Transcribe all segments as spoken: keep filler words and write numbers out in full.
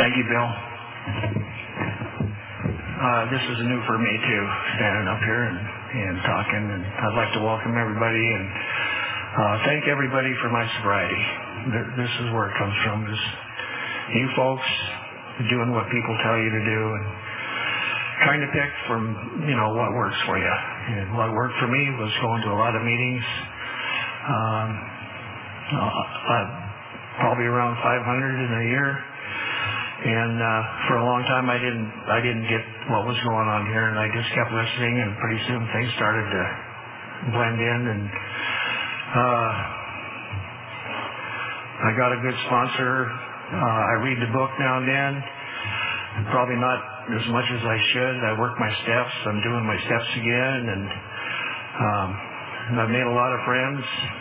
Thank you, Bill. Uh, this is new for me, too, standing up here and, and talking. And I'd like to welcome everybody and uh, thank everybody for my sobriety. This is where it comes from, is you folks doing what people tell you to do and trying to pick from, you know, what works for you. And what worked for me was going to a lot of meetings, um, uh, uh, probably around five hundred in a year. And uh, for a long time, I didn't I didn't get what was going on here, and I just kept listening, and pretty soon things started to blend in. And uh, I got a good sponsor. Uh, I read the book now and then, probably not as much as I should. I work my steps. I'm doing my steps again, and, um, and I've made a lot of friends.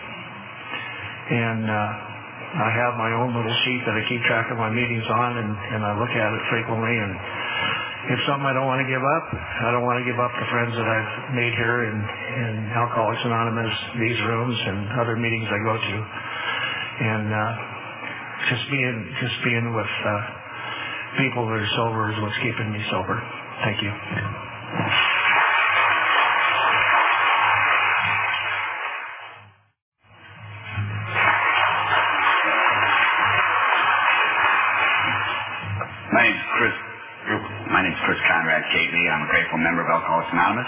And uh, I have my own little sheet that I keep track of my meetings on, and, and I look at it frequently. And it's something I don't want to give up. I don't want to give up the friends that I've made here in, in Alcoholics Anonymous, these rooms, and other meetings I go to. And uh, just being just being with uh, people that are sober is what's keeping me sober. Thank you. My name's Chris. My name's Chris Conrad Kately. I'm a grateful member of Alcoholics Anonymous,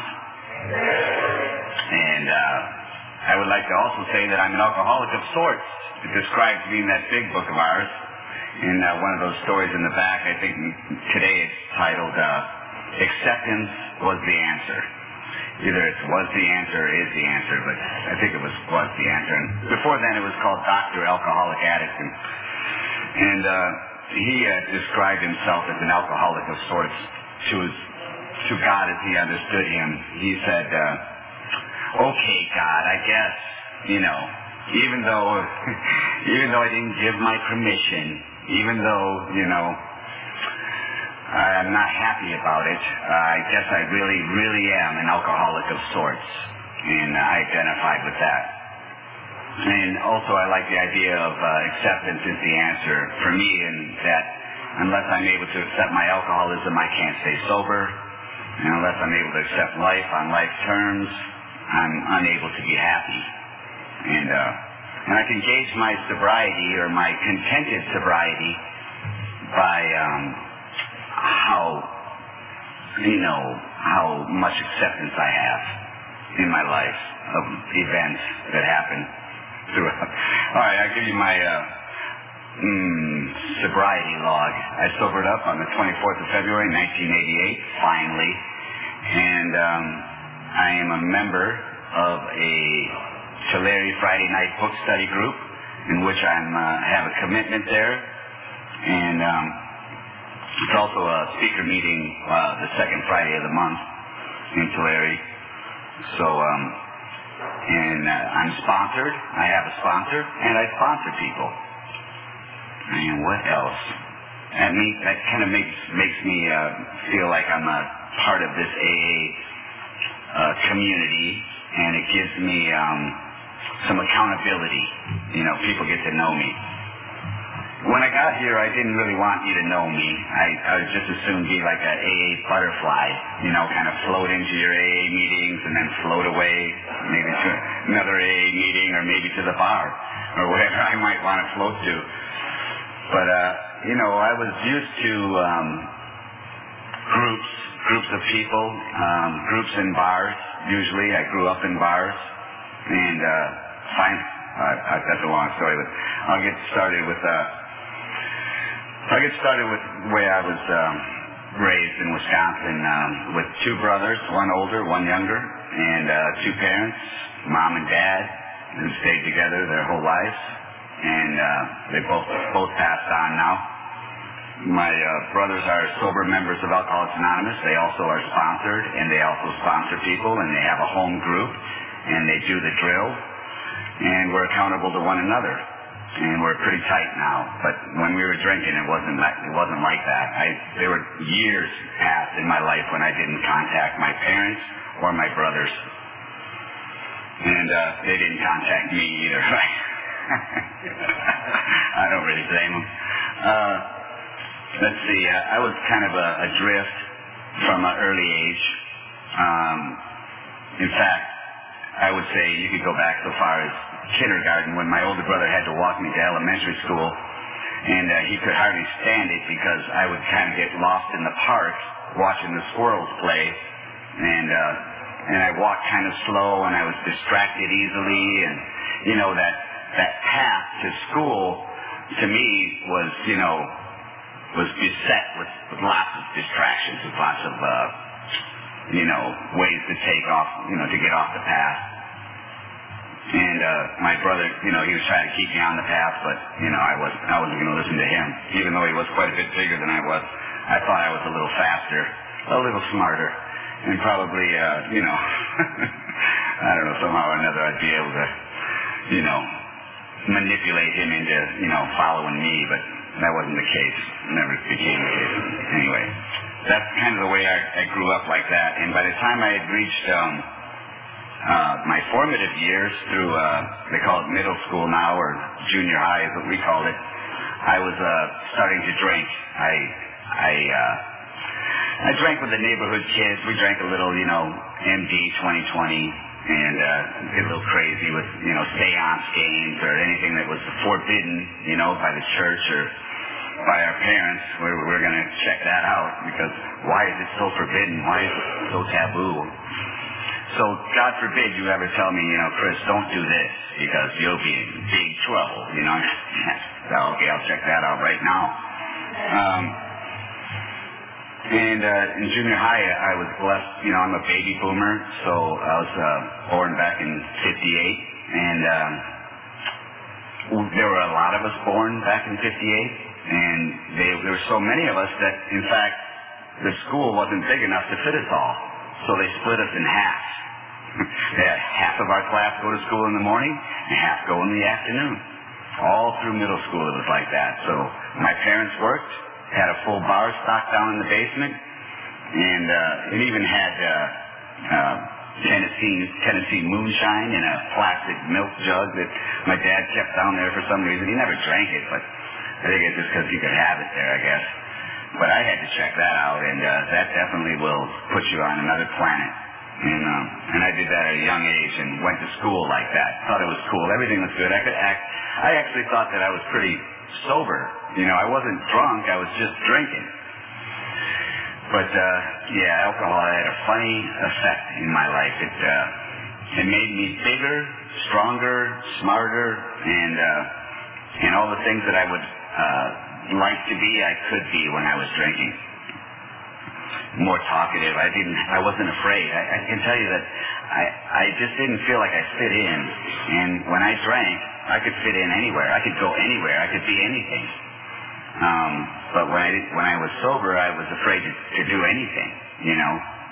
and uh, I would like to also say that I'm an alcoholic of sorts. It describes me in that big book of ours. In uh, one of those stories in the back, I think today it's titled uh, "Acceptance Was the Answer." Either it was the answer or is the answer, but I think it was was the answer. And before then, it was called Doctor Alcoholic Addict, and, and uh, he uh, described himself as an alcoholic of sorts to his, to God as he understood him. He said, uh, "Okay, God, I guess, you know, even though even though I didn't give my permission, even though, you know, I'm not happy about it, uh, I guess I really, really am an alcoholic of sorts." And I identified with that. And also I like the idea of uh, acceptance is the answer for me, in that unless I'm able to accept my alcoholism, I can't stay sober. And unless I'm able to accept life on life's terms, I'm unable to be happy. And, uh, and I can gauge my sobriety, or my contented sobriety, by um, how, you know, how much acceptance I have in my life of events that happen throughout. All right, I'll give you my uh, mm, sobriety log. I sobered up on the twenty-fourth of February, nineteen eighty-eight, finally. And um, I am a member of a Tulare Friday night book study group, in which I uh, have a commitment there. And um, it's also a speaker meeting uh, the second Friday of the month in Tulare. So, um, and uh, I'm sponsored. I have a sponsor, and I sponsor people. And what else? That, me, that kind of makes makes me uh, feel like I'm a part of this A A uh, community, and it gives me um, some accountability. You know, people get to know me. When I got here, I didn't really want you to know me. I, I was just assumed be like an A A butterfly, you know, kind of float into your A A meetings and then float away, maybe to another A A meeting, or maybe to the bar, or wherever I might want to float to. But, uh, you know, I was used to um, groups, groups of people, um, groups in bars, usually. I grew up in bars, and uh, fine, uh, that's a long story, but I'll get started with... Uh, I'll get started with the way I was um, raised in Wisconsin, um, with two brothers, one older, one younger, and uh, two parents, mom and dad, who stayed together their whole lives, and uh, they both both passed on now. My uh, brothers are sober members of Alcoholics Anonymous. They also are sponsored, and they also sponsor people, and they have a home group, and they do the drill, and we're accountable to one another. And we're pretty tight now, but when we were drinking, it wasn't like, it wasn't like that. I, there were years passed in my life when I didn't contact my parents or my brothers, and uh, they didn't contact me either. I don't really blame them. Uh, let's see, uh, I was kind of a, a drift from an early age. Um, in fact, I would say you could go back so far as kindergarten when my older brother had to walk me to elementary school, and uh, he could hardly stand it because I would kind of get lost in the park watching the squirrels play, and uh, and I walked kind of slow, and I was distracted easily, and you know that that path to school to me was you know was beset with, with lots of distractions, with lots of uh, you know ways to take off, you know, to get off the path. And uh, my brother, you know, he was trying to keep me on the path, but you know, I wasn't. I wasn't going to listen to him, even though he was quite a bit bigger than I was. I thought I was a little faster, a little smarter, and probably, uh, you know, I don't know, somehow or another, I'd be able to, you know, manipulate him into, you know, following me, but that wasn't the case. Never became the case. Anyway, that's kind of the way I, I grew up like that. And by the time I had reached um, uh, my formative years through, uh, they call it middle school now, or junior high is what we called it, I was uh, starting to drink. I, I, uh, I drank with the neighborhood kids. We drank a little, you know, M D twenty twenty. And uh, get a little crazy with, you know, seance games or anything that was forbidden, you know, by the church or by our parents. We're, we're going to check that out because why is it so forbidden? Why is it so taboo? So God forbid you ever tell me, you know, Chris, don't do this because you'll be in big trouble, you know. Okay, I'll check that out right now. Um, And uh, in junior high, I was blessed, you know, I'm a baby boomer, so I was uh, born back in fifty-eight, and um, there were a lot of us born back in fifty-eight, and they, there were so many of us that, in fact, the school wasn't big enough to fit us all, so they split us in half. They had half of our class go to school in the morning, and half go in the afternoon. All through middle school it was like that, so my parents worked, had a full bar stocked down in the basement, and uh, it even had uh, uh, Tennessee Tennessee moonshine in a plastic milk jug that my dad kept down there for some reason. He never drank it, but I think it's just because you could have it there, I guess. But I had to check that out, and uh, that definitely will put you on another planet. And um, and I did that at a young age and went to school like that. Thought it was cool. Everything was good. I could act. I actually thought that I was pretty sober. You know, I wasn't drunk, I was just drinking. But, uh, yeah, alcohol had a funny effect in my life. It, uh, it made me bigger, stronger, smarter, and, uh, and all the things that I would, uh, like to be, I could be when I was drinking. More talkative. I didn't, I wasn't afraid. I, I can tell you that I, I just didn't feel like I fit in. And when I drank, I could fit in anywhere. I could go anywhere. I could be anything. Um, but when I, when I was sober, I was afraid to, to do anything, you know.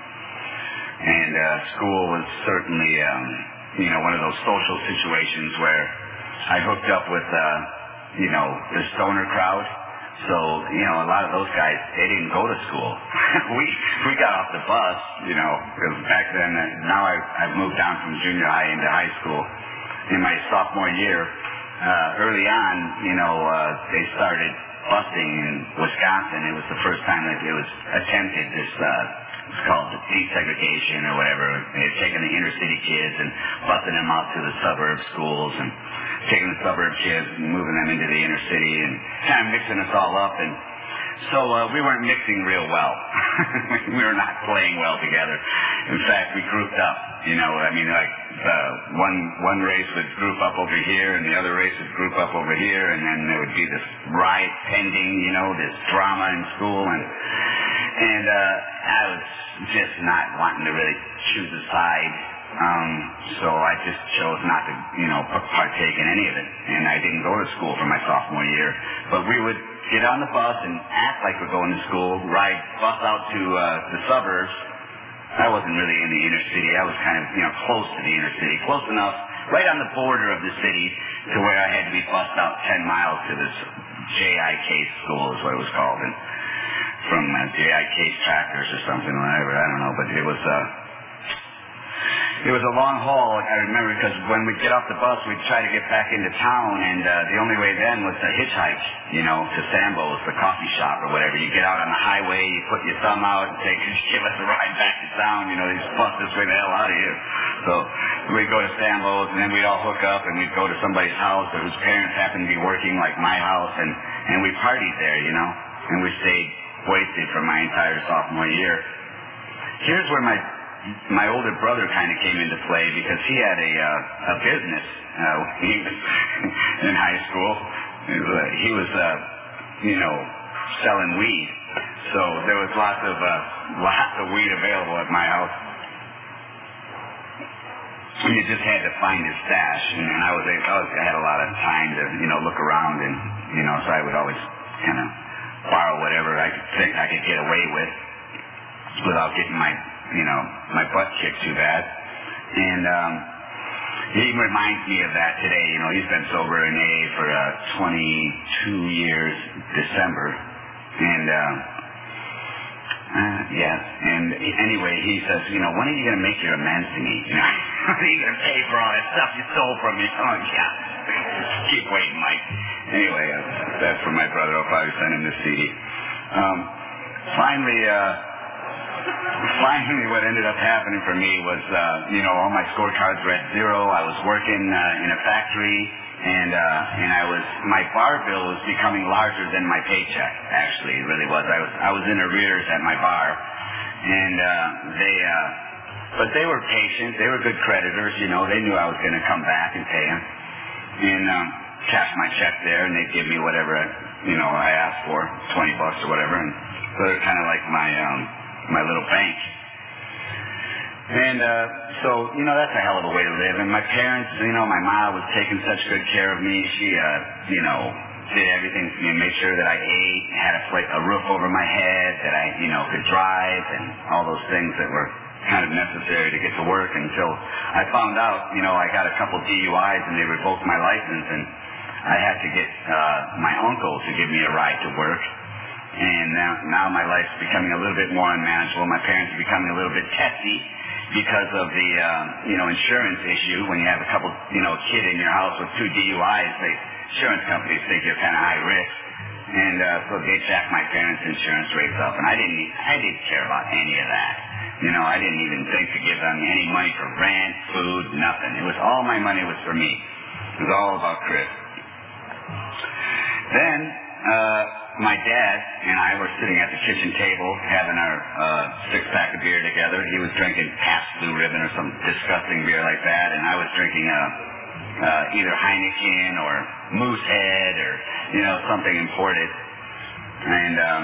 And uh, school was certainly, um, you know, one of those social situations where I hooked up with, uh, you know, the stoner crowd. So, you know, a lot of those guys, they didn't go to school. we we got off the bus, you know, because back then, uh, now I, I've moved down from junior high into high school. In my sophomore year, uh, early on, you know, uh, they started busing in Wisconsin. It was the first time that it was attempted, this, uh, it's called desegregation or whatever. They had taken the inner city kids and busing them out to the suburb schools and taking the suburb kids and moving them into the inner city and kind of mixing us all up. And so uh, we weren't mixing real well. We were not playing well together. In fact, we grouped up. You know, I mean, like uh, one one race would group up over here, and the other race would group up over here, and then there would be this riot pending. You know, this drama in school, and and uh, I was just not wanting to really choose a side. Um, so I just chose not to, you know, partake in any of it, and I didn't go to school for my sophomore year. But we would get on the bus and act like we're going to school, ride bus out to uh, the suburbs. I wasn't really in the inner city. I was kind of, you know, close to the inner city, close enough, right on the border of the city to where I had to be bussed out ten miles to this J I Case school is what it was called, and from uh, J I Case Tractors or something, whatever, I don't know, but it was, uh, it was a long haul, I remember, because when we'd get off the bus, we'd try to get back into town, and uh, the only way then was to hitchhike, you know, to Sambo's, the coffee shop or whatever. You get out on the highway, you put your thumb out and say, could you give us a ride back to town? You know, just bust this way the hell out of here. So we'd go to Sambo's, and then we'd all hook up, and we'd go to somebody's house or whose parents happened to be working, like my house, and, and we partied there, you know, and we stayed wasted for my entire sophomore year. Here's where my my older brother kind of came into play, because he had a uh, a business. Uh, he was in high school. He was, uh, you know, selling weed. So there was lots of uh, lots of weed available at my house. You just had to find his stash, and, and I was I, was I had a lot of time to you know look around, and you know so I would always kind of borrow whatever I could think I could get away with without getting my you know, my butt kicked too bad. And um, he reminds me of that today. You know, he's been sober in A A for uh, twenty-two years, December. And, uh, uh, yeah, and anyway, he says, you know, when are you going to make your amends to me? You know, when are you going to pay for all that stuff you stole from me? Oh, yeah. Keep waiting, Mike. Anyway, uh, that's for my brother. I'll probably send him this C D. Um, finally, uh, Finally, what ended up happening for me was, uh, you know, all my scorecards were at zero. I was working uh, in a factory, and uh, and I was my bar bill was becoming larger than my paycheck. Actually, it really was. I was I was in arrears at my bar, and uh, they, uh, but they were patient. They were good creditors. You know, they knew I was going to come back and pay them, and um, cash my check there, and they'd give me whatever you know I asked for, twenty bucks or whatever. And so they're kind of like my um, my little bank. And uh, so, you know, that's a hell of a way to live. And my parents, you know, my mom was taking such good care of me. She, uh, you know, did everything for me, made sure that I ate, had a, a roof over my head, that I, you know, could drive, and all those things that were kind of necessary to get to work until I found out, you know, I got a couple D U Is and they revoked my license, and I had to get uh, my uncle to give me a ride to work. And now, now my life's becoming a little bit more unmanageable. My parents are becoming a little bit testy because of the, uh, you know, insurance issue. When you have a couple, you know, kid in your house with two D U Is, the insurance companies think you're kind of high risk. And uh, so they jacked my parents' insurance rates up. And I didn't, I didn't care about any of that. You know, I didn't even think to give them any money for rent, food, nothing. It was all my money was for me. It was all about Chris. Then, uh, my dad and I were sitting at the kitchen table having our uh, six-pack of beer together. He was drinking Pabst Blue Ribbon or some disgusting beer like that, and I was drinking uh, uh, either Heineken or Moosehead or, you know, something imported. And um,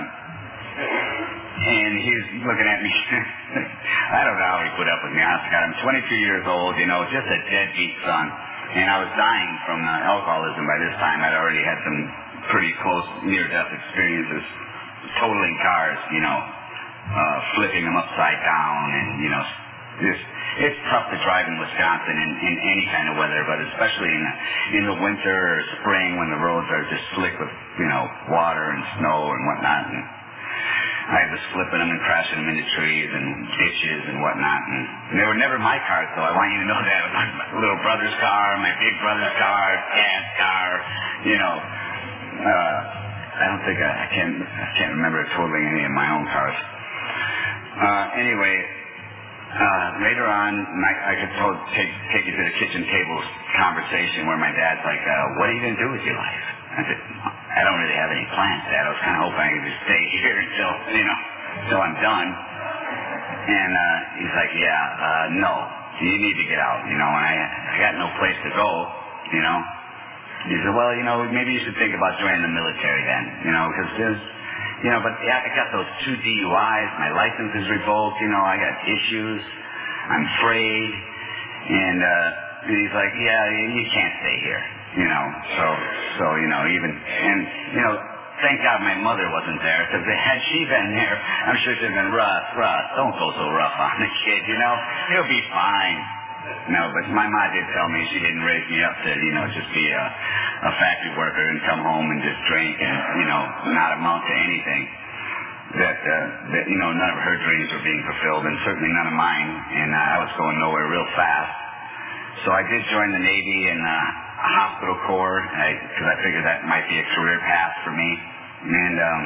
and he was looking at me. I don't know how he put up with me. Honestly, God, I'm twenty-two years old, you know, just a deadbeat son. And I was dying from uh, alcoholism by this time. I'd already had some pretty close near-death experiences, totaling cars, you know, uh, flipping them upside down, and, you know, just, it's tough to drive in Wisconsin in, in any kind of weather, but especially in the, in the winter or spring when the roads are just slick with, you know, water and snow and whatnot. And I was flipping them and crashing them into trees and ditches and whatnot. And they were never my cars, though. I want you to know that. It was my little brother's car, my big brother's car, dad's car, you know. Uh, I don't think I, I can't I can't remember totaling any of my own cars. Uh, anyway, uh, later on, my, I could told, take take you to the kitchen table conversation where my dad's like, uh, "What are you going to do with your life?" I said, "I don't really have any plans, Dad. I was kind of hoping I could just stay here until you know until I'm done." And uh, he's like, "Yeah, uh, no, you need to get out. You know, and I I got no place to go. You know." He said, well, you know, maybe you should think about joining the military then, you know, because there's, you know, but yeah, I got those two D U Is, my license is revoked, you know, I got issues, I'm afraid, and, uh, and he's like, yeah, you can't stay here, you know, so, so, you know, even, and, you know, thank God my mother wasn't there, because had she been there, I'm sure she'd have been, Russ, Russ, don't go so rough on the kid, you know, he'll be fine. No, but my mom did tell me she didn't raise me up to, you know, just be a, a factory worker and come home and just drink and, you know, not amount to anything. that, uh, that, you know, none of her dreams were being fulfilled, and certainly none of mine, and uh, I was going nowhere real fast. So I did join the Navy and uh, a hospital corps, because I, I figured that might be a career path for me. And um,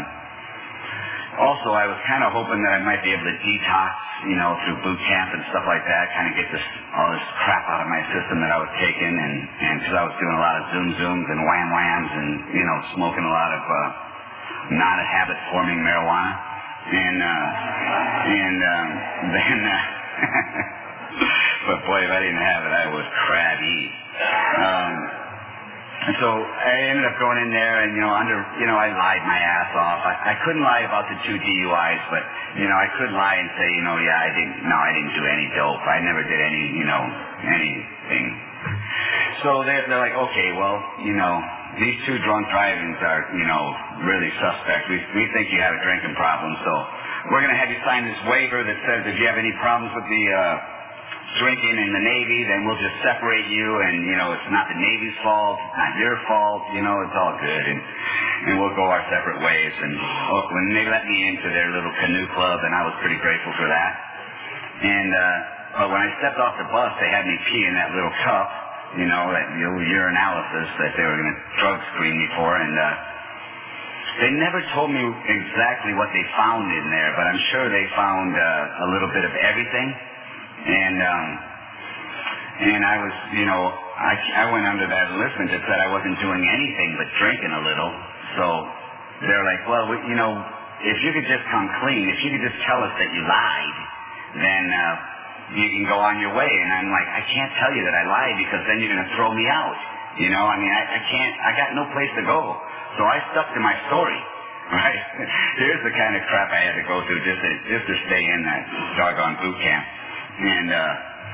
also, I was kind of hoping that I might be able to detox, you know, through boot camp and stuff like that, kind of get this all this crap out of my system that I was taking, and and because I was doing a lot of zoom zooms and wham whams, and you know, smoking a lot of uh, non-habit forming marijuana, and uh, and um, then. Uh, But boy, if I didn't have it, I was crabby. Um, and so I ended up going in there, and you know, under you know, I lied my ass off. I, I couldn't lie about the two D U Is, but you know, I could lie and say, you know, yeah, I didn't. No, I didn't do any dope. I never did any, you know, anything. So they're, they're like, okay, well, you know, these two drunk drivings are, you know, really suspect. We we think you have a drinking problem, so we're going to have you sign this waiver that says if you have any problems with the uh, drinking in the Navy, then we'll just separate you, and, you know, it's not the Navy's fault, it's not your fault, you know, it's all good, and, and we'll go our separate ways. And oh, when they let me into their little canoe club, and I was pretty grateful for that. And, uh, but when I stepped off the bus, they had me pee in that little cup, you know, that little urinalysis that they were going to drug screen me for, and, uh, they never told me exactly what they found in there, but I'm sure they found uh, a little bit of everything. And um, and I was, you know, I, I went under that enlistment that said I wasn't doing anything but drinking a little. So they're like, well, we, you know, if you could just come clean, if you could just tell us that you lied, then uh, you can go on your way. And I'm like, I can't tell you that I lied because then you're going to throw me out. You know, I mean, I, I can't, I got no place to go. So I stuck to my story, right? Here's the kind of crap I had to go through just to, just to stay in that doggone boot camp. And uh,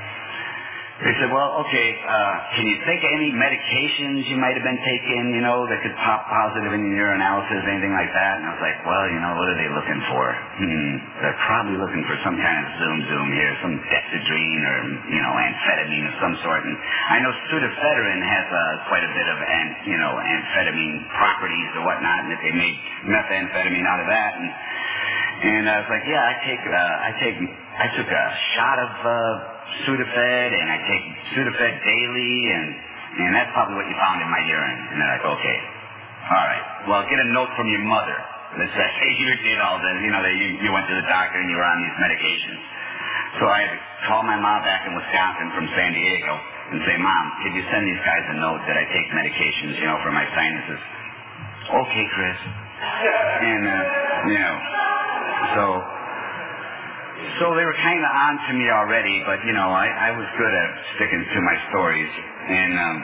they said, well, okay, uh, can you think of any medications you might have been taking, you know, that could pop positive in your analysis, anything like that? And I was like, well, you know, what are they looking for? Hmm, they're probably looking for some kind of zoom-zoom here, some dexedrine or, you know, amphetamine of some sort. And I know pseudoephedrine has uh, quite a bit of, an, you know, amphetamine properties or whatnot, and that they made methamphetamine out of that. And, and I was like, yeah, I take, uh, I take, I took a shot of uh, Sudafed, and I take Sudafed daily, and and that's probably what you found in my urine. And they're like, okay, all right, well, get a note from your mother that says, hey, you did all this, you know, that you, you went to the doctor and you were on these medications. So I had to call my mom back in Wisconsin from San Diego and say, Mom, could you send these guys a note that I take medications, you know, for my sinuses? Okay, Chris. And, uh, you know, so... So they were kind of on to me already, but, you know, I, I was good at sticking to my stories. And, um,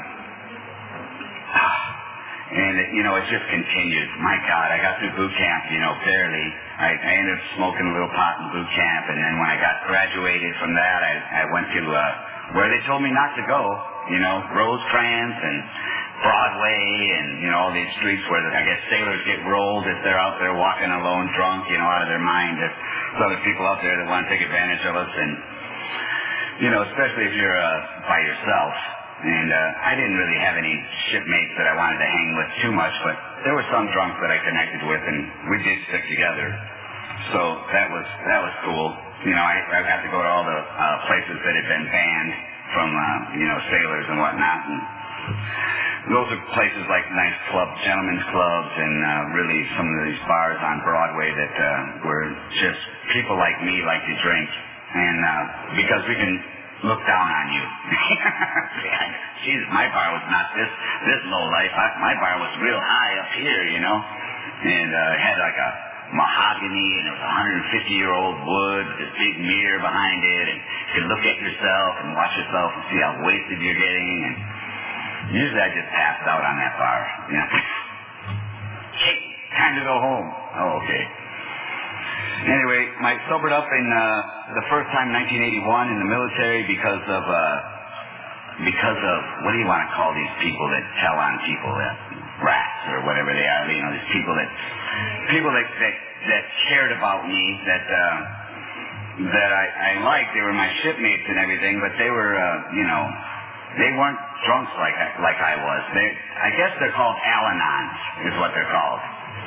and it, you know, it just continued. My God, I got through boot camp, you know, barely. I, I ended up smoking a little pot in boot camp, and then when I got graduated from that, I, I went to uh, where they told me not to go, you know, Rosecrans and Broadway and, you know, all these streets where I guess sailors get rolled if they're out there walking alone drunk, you know, out of their mind. There's other people out there that want to take advantage of us, and, you know, especially if you're uh, by yourself. And uh, I didn't really have any shipmates that I wanted to hang with too much, but there were some drunks that I connected with, and we did stick together. So that was that was cool. You know, I, I got to go to all the uh, places that had been banned from, uh, you know, sailors and whatnot. And those are places like nice clubs, gentlemen's clubs, and uh, really some of these bars on Broadway that uh, were just people like me like to drink, and uh, because we can look down on you. Jesus, my bar was not this this low life. I, my bar was real high up here, you know, and uh, it had like a mahogany, and it was one hundred fifty year old wood with this big mirror behind it, and you could look at yourself and watch yourself and see how wasted you're getting. And usually I just passed out on that bar, you know. Hey, time to go home. Oh, okay. Anyway, I sobered up in uh, the first time, nineteen eighty-one, in the military because of uh, because of what do you want to call these people that tell on people, that rats or whatever they are. You know, these people that people that that, that cared about me, that uh, that I, I liked. They were my shipmates and everything, but they were, uh, you know, they weren't drunks like I, like I was. They, I guess they're called Al-Anons, is what they're called.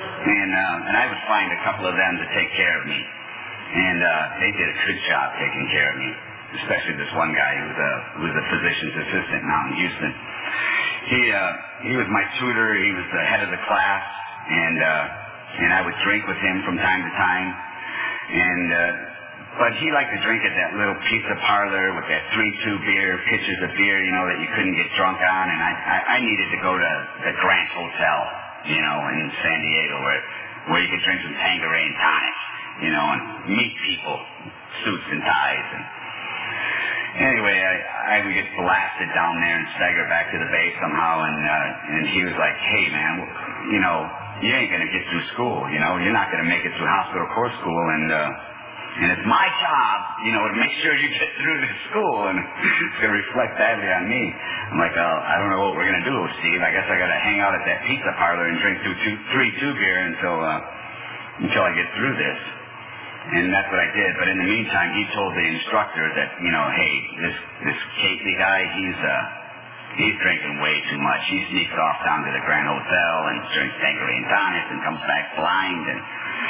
And, uh, and I would find a couple of them to take care of me. And uh, they did a good job taking care of me, especially this one guy who was a, who was a physician's assistant out in Houston. He, uh, he was my tutor. He was the head of the class. And, uh, and I would drink with him from time to time. And, uh, but he liked to drink at that little pizza parlor with that three two beer, pitchers of beer, you know, that you couldn't get drunk on. And I, I, I needed to go to the Grant Hotel, you know, in San Diego, where, where you could drink some Tanqueray and tonic, you know, and meet people, suits and ties. And anyway, I, I would get blasted down there and stagger back to the base somehow. And, uh, and he was like, hey, man, you know, you ain't going to get through school, you know, you're not going to make it through hospital core school. And, uh, And it's my job, you know, to make sure you get through this school, and it's going to reflect badly on me. I'm like, oh, I don't know what we're going to do, Steve. I guess I got to hang out at that pizza parlor and drink two, two, three two beer until uh, until I get through this. And that's what I did. But in the meantime, he told the instructor that, you know, hey, this this Casey guy, he's uh, he's drinking way too much. He sneaks off down to the Grand Hotel and drinks Tanqueray and tonic and comes back blind, and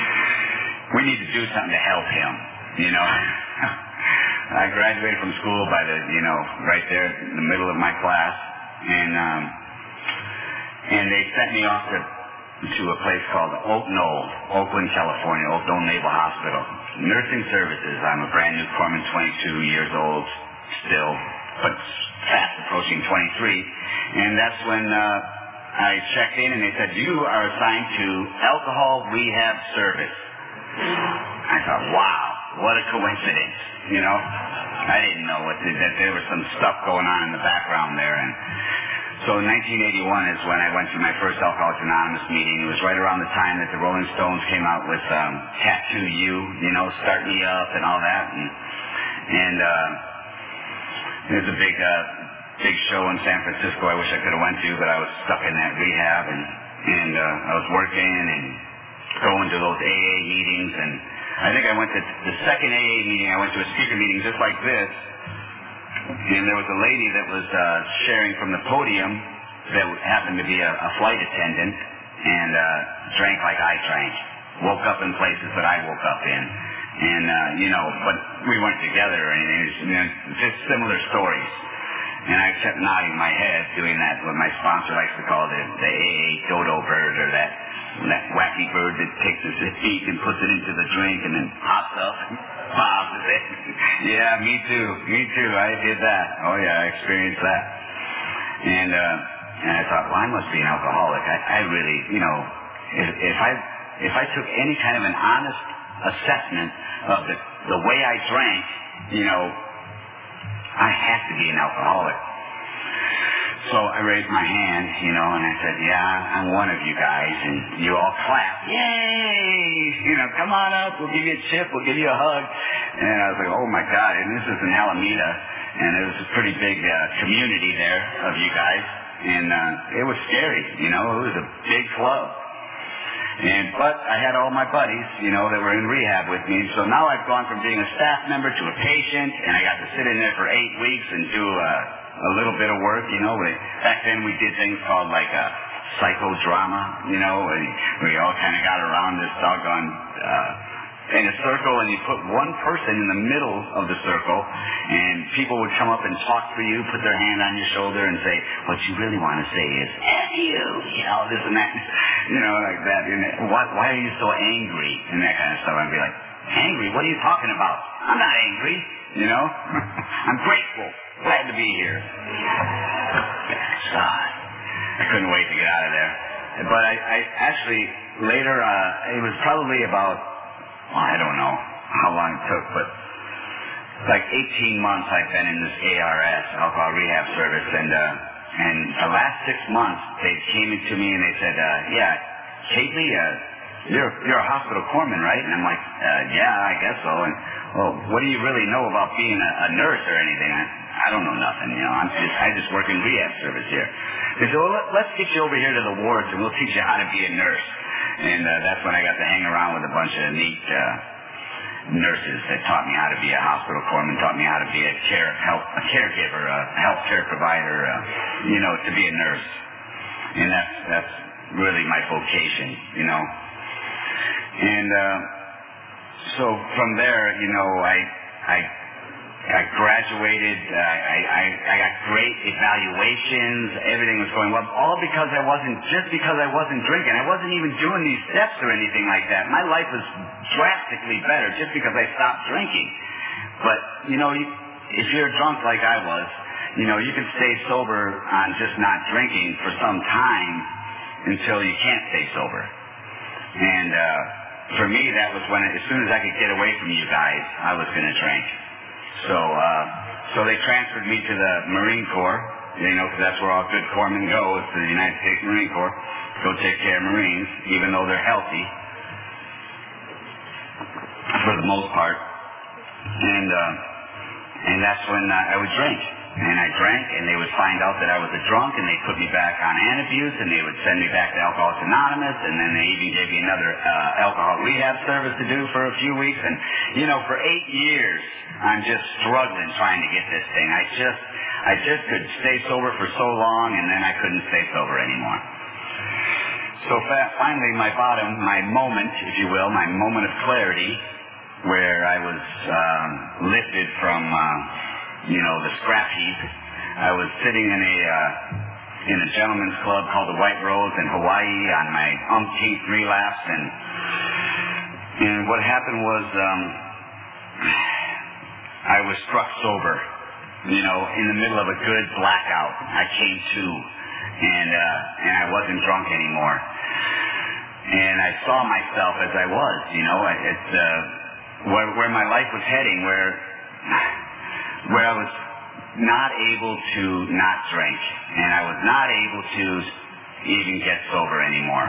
we need to do something to help him, you know. I graduated from school by the, you know, right there in the middle of my class, and um, and they sent me off to to a place called Oak Knoll, Oakland, California, Oak Knoll Naval Hospital. Nursing services. I'm a brand new corpsman, twenty-two years old still, but fast approaching twenty-three, and that's when uh, I checked in, and they said, you are assigned to alcohol rehab service. I thought, wow, what a coincidence, you know. I didn't know what to, that there was some stuff going on in the background there. And so nineteen eighty-one is when I went to my first Alcoholics Anonymous meeting. It was right around the time that the Rolling Stones came out with um, Tattoo You, you know, Start Me Up and all that. And, and uh, it was a big, uh, big show in San Francisco I wish I could have went to, but I was stuck in that rehab, and, and uh, I was working and going to those A A meetings, and I think I went to the second A A meeting. I went to a speaker meeting just like this, and there was a lady that was uh, sharing from the podium that happened to be a, a flight attendant, and uh, drank like I drank, woke up in places that I woke up in, and uh, you know, but we weren't together or anything. It was, you know, just similar stories. And I kept nodding my head, doing that, what my sponsor likes to call the, the A A dodo bird, or that that wacky bird that takes his beak and puts it into the drink and then hops up and bobs it. Yeah, me too. Me too. I did that. Oh, yeah, I experienced that. And uh, and I thought, well, I must be an alcoholic. I, I really, you know, if, if I if I took any kind of an honest assessment of the, the way I drank, you know, I have to be an alcoholic. So I raised my hand, you know, and I said, yeah, I'm one of you guys. And you all clapped. Yay! You know, come on up. We'll give you a chip. We'll give you a hug. And I was like, oh, my God. And this is in Alameda. And it was a pretty big uh, community there of you guys. And uh, it was scary, you know. It was a big club. And but I had all my buddies, you know, that were in rehab with me. So now I've gone from being a staff member to a patient, and I got to sit in there for eight weeks and do a, a little bit of work, you know. We, back then we did things called like a psychodrama, you know, and we all kind of got around this doggone uh, in a circle, and you put one person in the middle of the circle, and people would come up and talk for you, put their hand on your shoulder and say, what you really want to say is, F you, you know, this and that, you know, like that. And why, why are you so angry? And that kind of stuff. I'd be like, angry? What are you talking about? I'm not angry, you know. I'm grateful. Glad to be here. God, I couldn't wait to get out of there. But I, I actually, later, uh, it was probably about, well, I don't know how long it took, but like eighteen months I've been in this A R S, Alcohol Rehab Service, and uh, and the last six months they came into me and they said, uh, yeah, Casey, uh, you're you're a hospital corpsman, right? And I'm like, uh, yeah, I guess so. And well, what do you really know about being a, a nurse or anything? I, I don't know nothing, you know. I'm just I just work in rehab service here. They said, well, let, let's get you over here to the wards and we'll teach you how to be a nurse. And uh, that's when I got to hang around with a bunch of neat uh, nurses that taught me how to be a hospital corpsman, taught me how to be a care help a caregiver, a health care provider, uh, you know, to be a nurse. And that's that's really my vocation, you know. And uh, so from there, you know, I I, I graduated. Uh, I, I I got great evaluations. Everything was going well, all because I wasn't just because I wasn't drinking. I wasn't even doing these steps or anything like that. My life was drastically better just because I stopped drinking. But you know, you, if you're drunk like I was, you know, you can stay sober on just not drinking for some time until you can't stay sober. And uh, for me, that was when, as soon as I could get away from you guys, I was going to drink. So, uh, so they transferred me to the Marine Corps, you know, because that's where all good corpsmen go, is to the United States Marine Corps, go take care of Marines, even though they're healthy, for the most part. And, uh, and that's when uh, I would drink. And I drank, and they would find out that I was a drunk, and they'd put me back on Antabuse, and they would send me back to Alcoholics Anonymous, and then they even gave me another uh, alcohol rehab service to do for a few weeks. And, you know, for eight years, I'm just struggling trying to get this thing. I just, I just could stay sober for so long, and then I couldn't stay sober anymore. So fa- finally, my bottom, my moment, if you will, my moment of clarity, where I was um, lifted from... Uh, you know, the scrap heap. I was sitting in a uh, in a gentleman's club called the White Rose in Hawaii on my umpteenth relapse, and and what happened was um, I was struck sober. You know, in the middle of a good blackout, I came to, and uh, and I wasn't drunk anymore. And I saw myself as I was. You know, it's uh, where where my life was heading, where. where I was not able to not drink, and I was not able to even get sober anymore.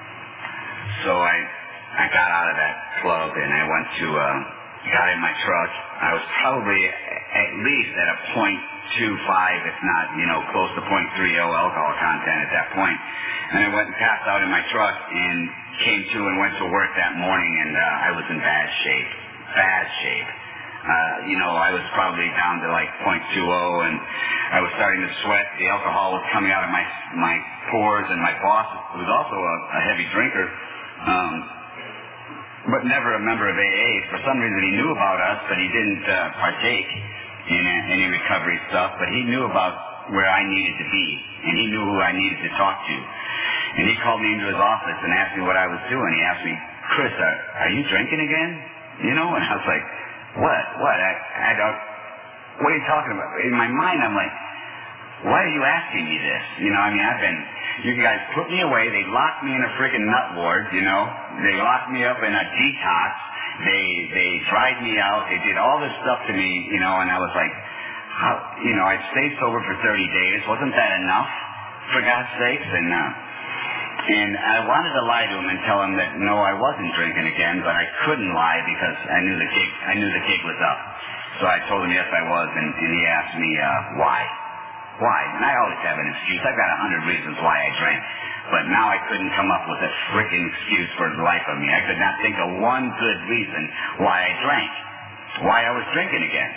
So I I got out of that club, and I went to, uh, got in my truck. I was probably at least at a point two five, if not, you know, close to point three oh alcohol content at that point. And I went and passed out in my truck and came to and went to work that morning, and uh, I was in bad shape, bad shape. Uh, you know, I was probably down to like point two oh, and I was starting to sweat. The alcohol was coming out of my my pores, and my boss was also a, a heavy drinker, um, but never a member of A A. For some reason, he knew about us, but he didn't uh, partake in uh, any recovery stuff. But he knew about where I needed to be, and he knew who I needed to talk to. And he called me into his office and asked me what I was doing. He asked me, "Chris, are, are you drinking again?" You know, and I was like, What? What? I, I don't... What are you talking about? In my mind, I'm like, why are you asking me this? You know, I mean, I've been... You guys put me away. They locked me in a freaking nut ward, you know. They locked me up in a detox. They they dried me out. They did all this stuff to me, you know, and I was like, how... You know, I'd stayed sober for thirty days. Wasn't that enough, for God's sakes? And, uh... And I wanted to lie to him and tell him that no, I wasn't drinking again, but I couldn't lie because I knew the gig. I knew the gig was up. So I told him yes, I was, and, and he asked me uh, why. Why? And I always have an excuse. I've got a hundred reasons why I drank, but now I couldn't come up with a freaking excuse for the life of me. I could not think of one good reason why I drank, why I was drinking again.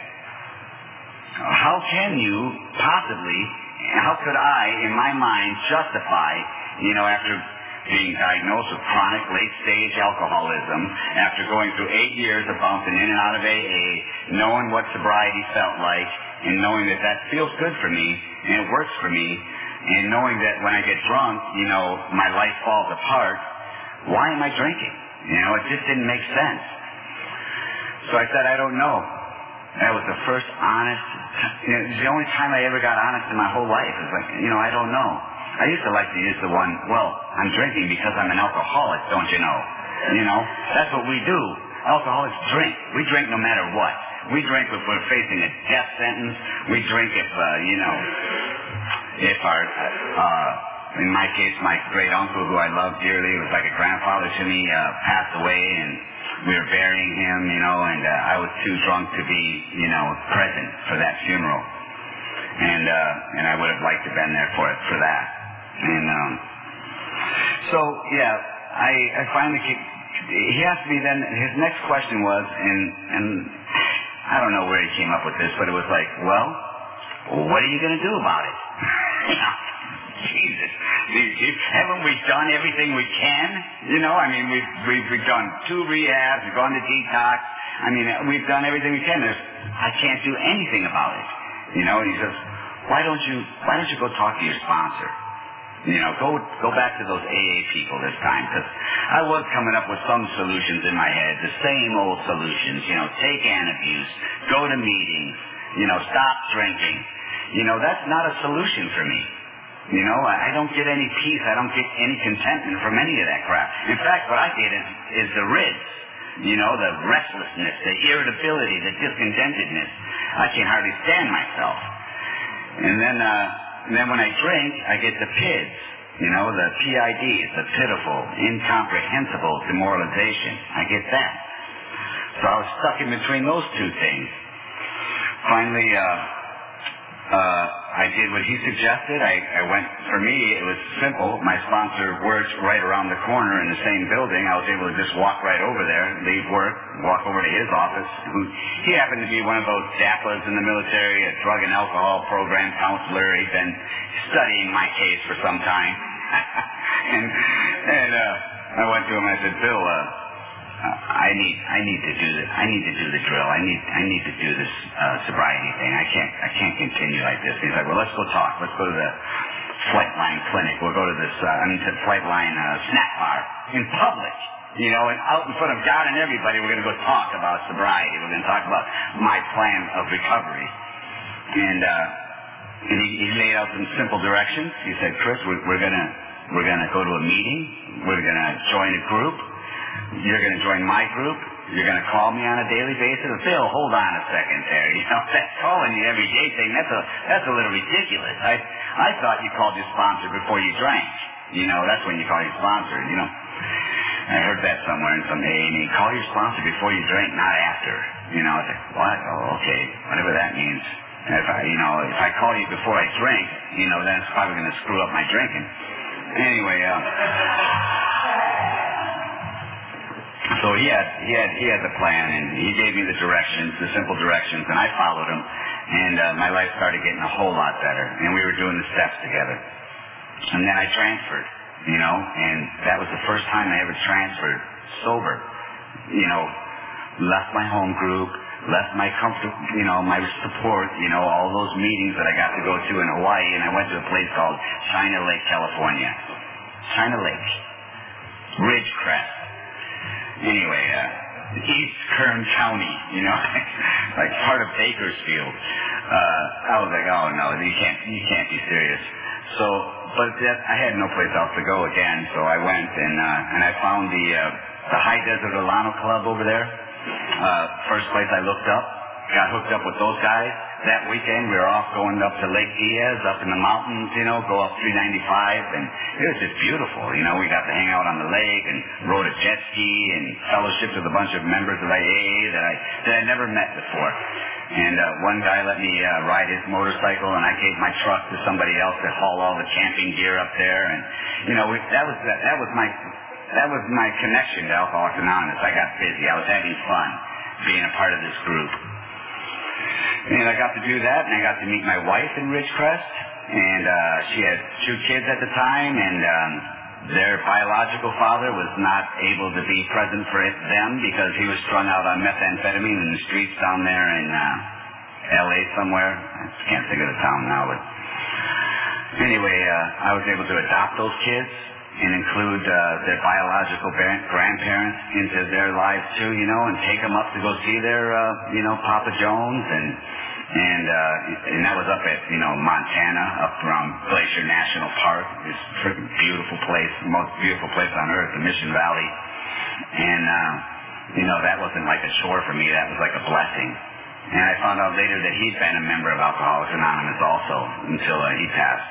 How can you possibly? How could I, in my mind, justify? You know, after being diagnosed with chronic late-stage alcoholism, after going through eight years of bouncing in and out of A A, knowing what sobriety felt like, and knowing that that feels good for me, and it works for me, and knowing that when I get drunk, you know, my life falls apart, why am I drinking? You know, it just didn't make sense. So I said, I don't know. That was the first honest, you know, the only time I ever got honest in my whole life. It's like, you know, I don't know. I used to like to use the one, well, I'm drinking because I'm an alcoholic, don't you know? You know, that's what we do. Alcoholics drink. We drink no matter what. We drink if we're facing a death sentence. We drink if, uh, you know, if our, uh, in my case, my great uncle, who I love dearly, was like a grandfather to me, uh, passed away, and we were burying him, you know, and uh, I was too drunk to be, you know, present for that funeral. And, uh, and I would have liked to have been there for it, for that. And um, so, yeah, I, I finally, he asked me then, his next question was, and, and I don't know where he came up with this, but it was like, well, what are you going to do about it? You know, Jesus. Haven't we done everything we can? You know, I mean, we've, we've, we've done two rehabs, we've gone to detox. I mean, we've done everything we can. There's, I can't do anything about it. You know, and he says, why don't you, why don't you go talk to your sponsor? You know, go go back to those A A people this time, because I was coming up with some solutions in my head, the same old solutions. You know, take Antabuse, go to meetings, you know, stop drinking. You know, that's not a solution for me. You know, I, I don't get any peace. I don't get any contentment from any of that crap. In fact, what I get is, is the rids. You know, the restlessness, the irritability, the discontentedness. I can hardly stand myself. And then, uh, and then when I drink, I get the P I Ds. You know, the P I Ds, the pitiful, incomprehensible demoralization. I get that. So I was stuck in between those two things. Finally, uh, uh, I did what he suggested. I, I went, for me, it was simple. My sponsor works right around the corner in the same building. I was able to just walk right over there, leave work, walk over to his office. Who, he happened to be one of those D A P As in the military, a drug and alcohol program counselor. He'd been studying my case for some time. and and uh, I went to him and I said, Bill, uh, I need I need to do this. I need to do the drill. I need I need to do this uh, sobriety thing. I can't I can't continue like this. He's like, well, let's go talk. Let's go to the Flightline clinic. We'll go to this. Uh, I mean, to Flightline uh, snack bar in public. You know, and out in front of God and everybody, we're going to go talk about sobriety. We're going to talk about my plan of recovery. And uh, and he, he laid out some simple directions. He said, Chris, we're, we're gonna we're gonna go to a meeting. We're gonna join a group. You're going to join my group. You're going to call me on a daily basis. Bill, hold on a second there. You know, that calling you every day thing, that's a that's a little ridiculous. I I thought you called your sponsor before you drank. You know, that's when you call your sponsor. You know, I heard that somewhere in some A A meeting. Call your sponsor before you drink, not after. You know, it's like, what? Oh, okay, whatever that means. And if I, you know, if I call you before I drink, you know, then it's probably going to screw up my drinking. Anyway, uh. So he had he had he had the plan, and he gave me the directions, the simple directions, and I followed him, and uh, my life started getting a whole lot better, and we were doing the steps together. And then I transferred, you know, and that was the first time I ever transferred sober. You know, left my home group, left my comfort, you know, my support, you know, all those meetings that I got to go to in Hawaii, and I went to a place called China Lake, California. China Lake, Ridgecrest. Anyway, uh, East Kern County, you know, like part of Bakersfield. Uh, I was like, oh no, you can't, you can't be serious. So, but that, I had no place else to go again, so I went and uh, and I found the uh, the High Desert Alano Club over there. Uh, first place I looked up, got hooked up with those guys. That weekend we were off going up to Lake Diaz, up in the mountains, you know, go up three ninety-five, and it was just beautiful. You know, we got to hang out on the lake and rode a jet ski and fellowshiped with a bunch of members of A A that I that I never met before. And uh, one guy let me uh, ride his motorcycle, and I gave my truck to somebody else to haul all the camping gear up there. And you know, we, that was that, that was my that was my connection to Alcoholics Anonymous. I got busy. I was having fun being a part of this group. And I got to do that, and I got to meet my wife in Ridgecrest, and uh, she had two kids at the time, and um, their biological father was not able to be present for them because he was strung out on methamphetamine in the streets down there in uh, L A somewhere. I can't think of the town now, but anyway, uh, I was able to adopt those kids and include uh, their biological parent, grandparents into their lives too, you know, and take them up to go see their, uh, you know, Papa Jones, and and uh, and that was up at, you know, Montana, up around Glacier National Park. This freaking beautiful place, the most beautiful place on earth, the Mission Valley, and uh, you know, that wasn't like a chore for me. That was like a blessing. And I found out later that he'd been a member of Alcoholics Anonymous also until uh, he passed.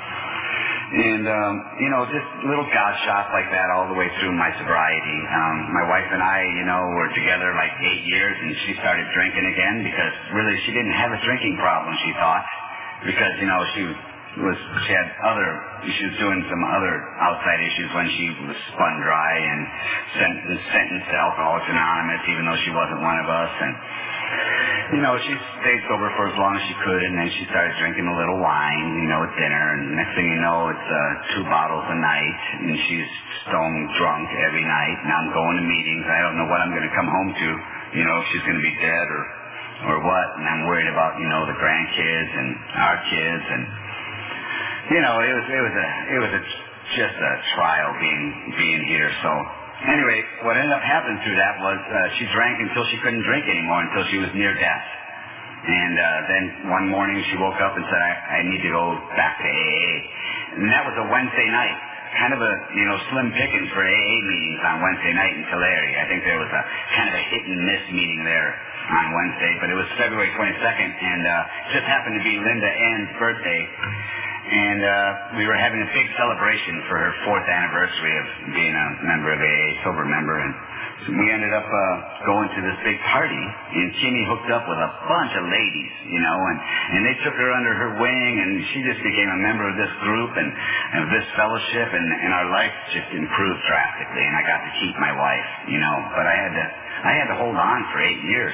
And, um, you know, just little God shots like that all the way through my sobriety. Um, my wife and I, you know, were together like eight years, and she started drinking again because really she didn't have a drinking problem, she thought, because, you know, she was, she had other, she was doing some other outside issues when she was spun dry and sent, sentenced to Alcoholics Anonymous, even though she wasn't one of us. And you know, she stayed sober for as long as she could, and then she started drinking a little wine, you know, at dinner, and next thing you know, it's uh, two bottles a night, and she's stone drunk every night, and I'm going to meetings. I don't know what I'm going to come home to, you know, if she's going to be dead or or what, and I'm worried about, you know, the grandkids and our kids, and, you know, it was, it was a, it was a, just a trial being, being here, so... Anyway, what ended up happening through that was uh, she drank until she couldn't drink anymore, until she was near death. And uh, then one morning she woke up and said, I, I need to go back to A A. And that was a Wednesday night. Kind of a, you know, slim pickings for A A meetings on Wednesday night in Tulare. I think there was a kind of a hit and miss meeting there on Wednesday, but it was February twenty-second, and uh, just happened to be Linda Ann's birthday. And uh, we were having a big celebration for her fourth anniversary of being a member of A A, sober member. And we ended up uh, going to this big party, and Kimmy hooked up with a bunch of ladies, you know, and, and they took her under her wing, and she just became a member of this group and, and of this fellowship, and, and our life just improved drastically. And I got to keep my wife, you know, but I had to, I had to hold on for eight years.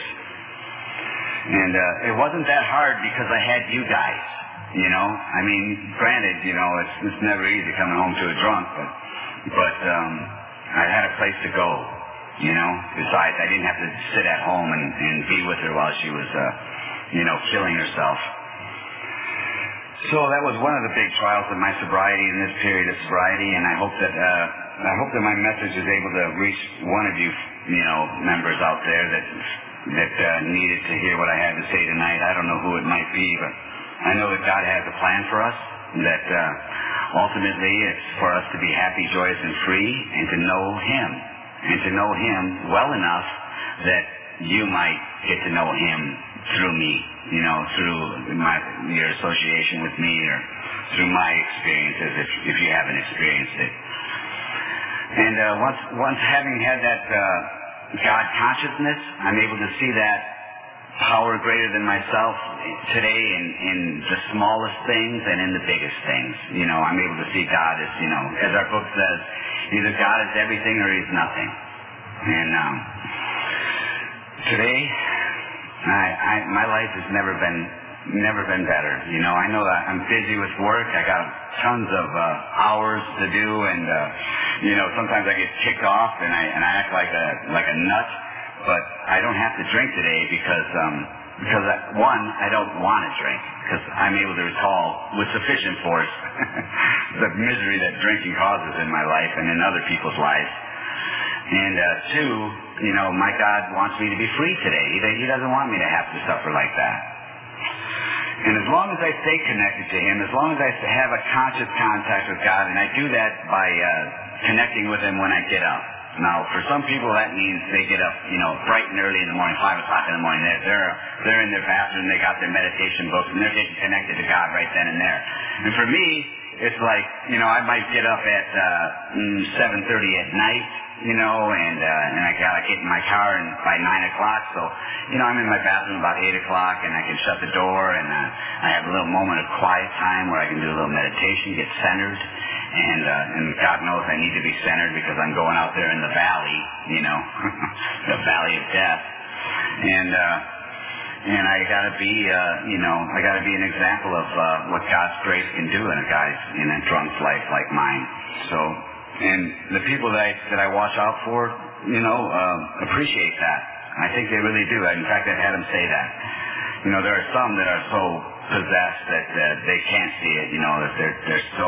And uh, it wasn't that hard because I had you guys. You know, I mean, granted, you know, it's, it's never easy coming home to a drunk, but, but um, I had a place to go, you know. Besides, I didn't have to sit at home and, and be with her while she was, uh, you know, killing herself. So that was one of the big trials of my sobriety in this period of sobriety, and I hope that uh, I hope that my message is able to reach one of you, you know, members out there that that uh, needed to hear what I had to say tonight. I don't know who it might be, but I know that God has a plan for us, that uh, ultimately it's for us to be happy, joyous, and free, and to know Him, and to know Him well enough that you might get to know Him through me, you know, through my, your association with me, or through my experiences, if, if you haven't experienced it. And uh, once, once having had that uh, God consciousness, I'm able to see that power greater than myself today in, in the smallest things and in the biggest things. You know, I'm able to see God as, you know, as our book says, either God is everything or He's nothing. And um, today, I, I, my life has never been never been better. You know, I know that I'm busy with work. I got tons of uh, hours to do, and uh, you know, sometimes I get kicked off and I and I act like a like a nut. But I don't have to drink today because, um, because I, one, I don't want to drink, because I'm able to recall with sufficient force the misery that drinking causes in my life and in other people's lives. And uh, two, you know, my God wants me to be free today. He, he doesn't want me to have to suffer like that. And as long as I stay connected to Him, as long as I have a conscious contact with God, and I do that by uh, connecting with Him when I get up. Now, for some people, that means they get up, you know, bright and early in the morning, five o'clock in the morning. They're, they're, they're in their bathroom, they got their meditation books, and they're getting connected to God right then and there. And for me, it's like, you know, I might get up at uh, seven thirty at night, you know, and uh, and I gotta get in my car and by nine o'clock. So, you know, I'm in my bathroom about eight o'clock, and I can shut the door, and uh, I have a little moment of quiet time where I can do a little meditation, get centered. And uh, and God knows I need to be centered because I'm going out there in the valley, you know, the valley of death. And uh, and I got to be, uh, you know, I got to be an example of uh, what God's grace can do in a guy's in a drunk's life like mine. So, and the people that I that I watch out for, you know, uh, appreciate that. I think they really do. In fact, I've had them say that. You know, there are some that are so possessed that uh, they can't see it. You know, that they're they're so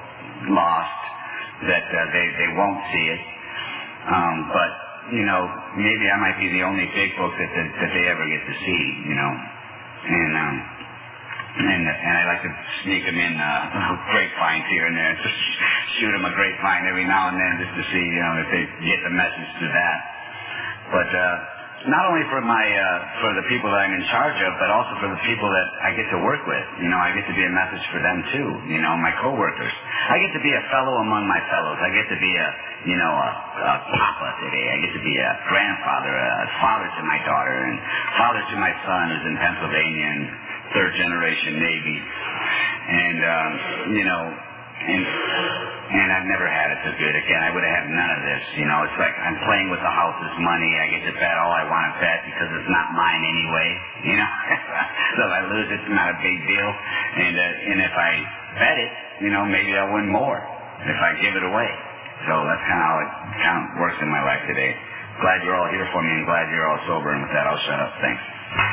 lost that uh, they they won't see it. Um, but you know, maybe I might be the only big book that that, that they ever get to see. You know, and um, and and I like to sneak them in uh, grapevines here and there, just shoot them a grapevine every now and then just to see, you know, if they get the message to that. But uh, not only for my uh, for the people that I'm in charge of, but also for the people that I get to work with. You know, I get to be a message for them too. You know, my coworkers. I get to be a fellow among my fellows. I get to be a, you know, a, a papa today. I get to be a grandfather, a father to my daughter, and father to my son who's in Pennsylvania and third generation Navy. And um, you know, and And I've never had it so good. Again, I would have had none of this. You know, it's like I'm playing with the house's money. I get to bet all I want to bet because it's not mine anyway. You know, so if I lose, it's not a big deal. And uh, and if I bet it, you know, maybe I'll win more if I give it away. So that's kind of how it kind of works in my life today. Glad you're all here for me, and glad you're all sober. And with that, I'll shut up. Thanks.